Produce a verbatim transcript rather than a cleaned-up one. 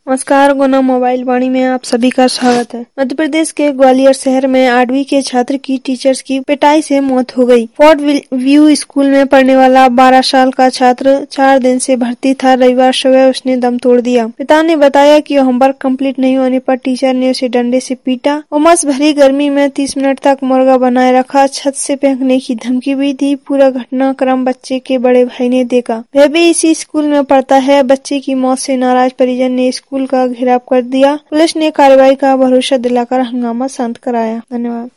नमस्कार गुना मोबाइल वाणी में आप सभी का स्वागत है। मध्य प्रदेश के ग्वालियर शहर में आठवीं के छात्र की टीचर्स की पिटाई से मौत हो गई। फोर्ट व्यू स्कूल में पढ़ने वाला बारह साल का छात्र चार दिन से भर्ती था। रविवार सुबह उसने दम तोड़ दिया। पिता ने बताया कि होमवर्क कंप्लीट नहीं होने पर टीचर ने उसे डंडे से पीटा। उमस भरी गर्मी में तीस मिनट तक मुर्गा बनाए रखा, छत से फेंकने की धमकी भी दी। पूरा घटनाक्रम बच्चे के बड़े भाई ने देखा। वह भी इसी स्कूल में पढ़ता है। बच्चे की मौत से नाराज परिजन ने स्कूल का घेराव कर दिया। पुलिस ने कार्रवाई का भरोसा दिलाकर हंगामा शांत कराया। धन्यवाद।